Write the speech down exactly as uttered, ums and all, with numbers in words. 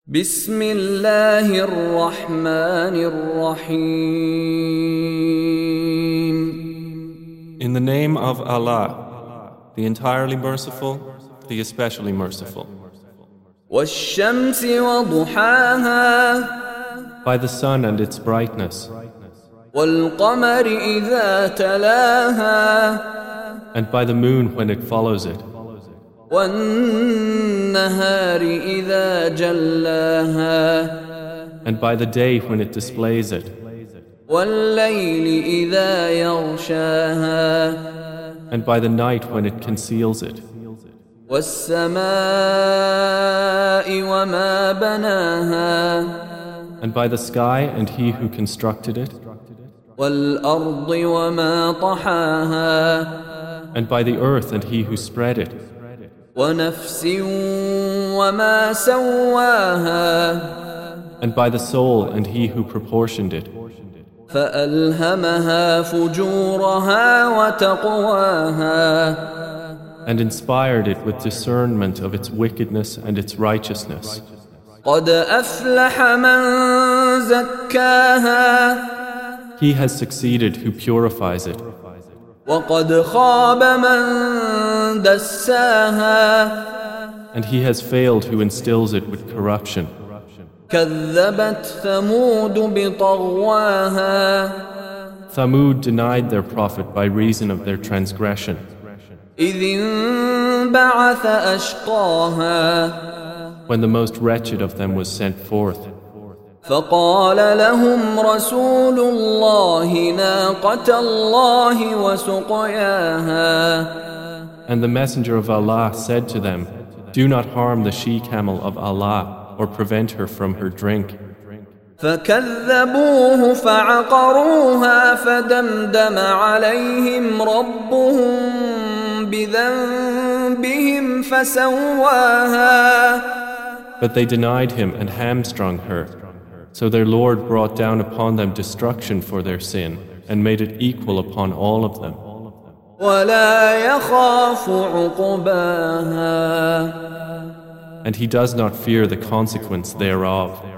بسم الله الرحمن الرحيم. In the name of Allah, the entirely merciful, the especially merciful. والشمس وضحاها By the sun and its brightness, والقمر إذا تلاها and by the moon when it follows it, والنهار إذا جلاها and by the day when it displays it, والليل إذا يغشاها and by the night when it conceals it, والسماء وما بناها and by the sky and he who constructed it, والأرض وما طحاها and by the earth and he who spread it, ونفس وما سواها and by the soul and he who proportioned it, فألهمها فجورها وتقواها and inspired it with discernment of its wickedness and its righteousness. قد أفلح من زكاها He has succeeded who purifies it, وقد خاب من دساها and he has failed who instills it with corruption. كذبت ثمود بطغواها Thamud denied their prophet by reason of their transgression, إذ انبعث أشقاها when the most wretched of them was sent forth. فقال لهم رسول الله ناقة الله وسقياها And the messenger of Allah said to them, "Do not harm the she-camel of Allah or prevent her from her drink." فكذبوه فعقروها فدمدم عليهم ربهم بذنبهم فسواها But they denied him and hamstrung her. So their Lord brought down upon them destruction for their sin and made it equal upon all of them. ولا يخاف عقباها And he does not fear the consequence thereof.